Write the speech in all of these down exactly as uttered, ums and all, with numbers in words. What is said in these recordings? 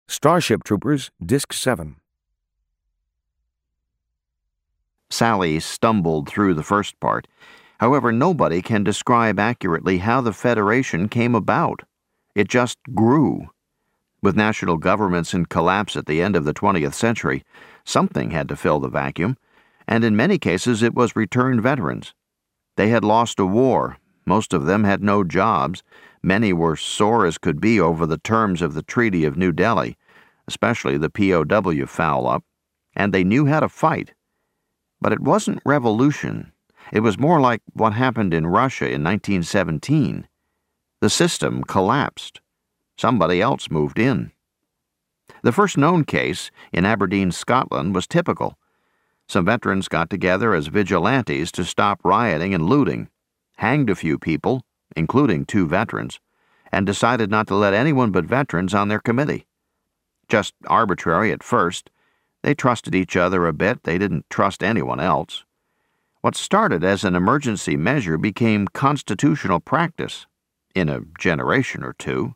Starship Troopers, Disc seven. Sally stumbled through the first part. However, nobody can describe accurately how the Federation came about. It just grew. With national governments in collapse at the end of the twentieth century, something had to fill the vacuum, and in many cases it was returned veterans. They had lost a war. Most of them had no jobs. Many were sore as could be over the terms of the Treaty of New Delhi, especially the P O W foul-up, and they knew how to fight. But it wasn't revolution. It was more like what happened in Russia in nineteen seventeen. The system collapsed. Somebody else moved in. The first known case, in Aberdeen, Scotland, was typical. Some veterans got together as vigilantes to stop rioting and looting, hanged a few people, including two veterans, and decided not to let anyone but veterans on their committee. Just arbitrary at first. They trusted each other a bit. They didn't trust anyone else. What started as an emergency measure became constitutional practice in a generation or two.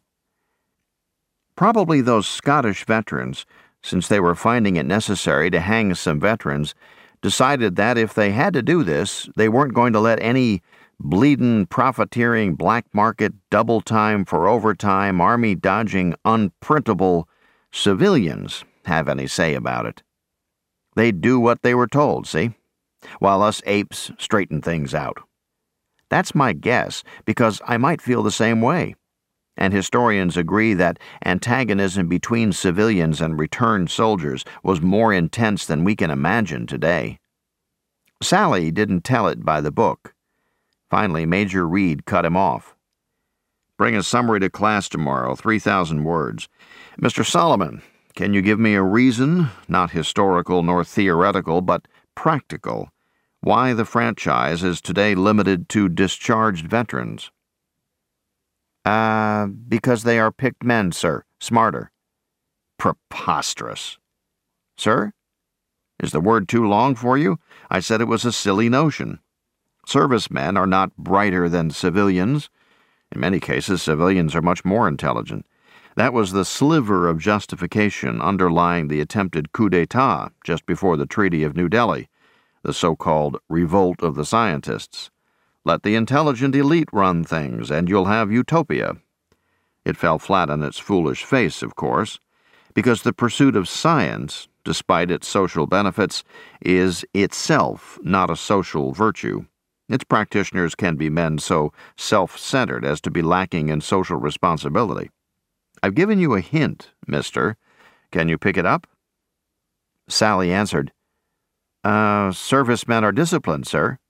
Probably those Scottish veterans, since they were finding it necessary to hang some veterans, decided that if they had to do this, they weren't going to let any bleedin', profiteering, black market, double time for overtime, army-dodging, unprintable civilians have any say about it. They'd do what they were told, see? While us apes straighten things out. That's my guess, because I might feel the same way. And historians agree that antagonism between civilians and returned soldiers was more intense than we can imagine today. Sally didn't tell it by the book. Finally, Major Reed cut him off. "Bring a summary to class tomorrow, three thousand words. Mister Solomon, can you give me a reason, not historical nor theoretical, but practical, why the franchise is today limited to discharged veterans?" Uh, because they are picked men, sir. Smarter. Preposterous. Sir? Is the word too long for you? I said it was a silly notion. Servicemen are not brighter than civilians. In many cases, civilians are much more intelligent. That was the sliver of justification underlying the attempted coup d'etat just before the Treaty of New Delhi, the so-called revolt of the scientists. Let the intelligent elite run things, and you'll have utopia. It fell flat on its foolish face, of course, because the pursuit of science, despite its social benefits, is itself not a social virtue. Its practitioners can be men so self-centered as to be lacking in social responsibility. I've given you a hint, mister. Can you pick it up? Sally answered, Uh, servicemen are disciplined, sir.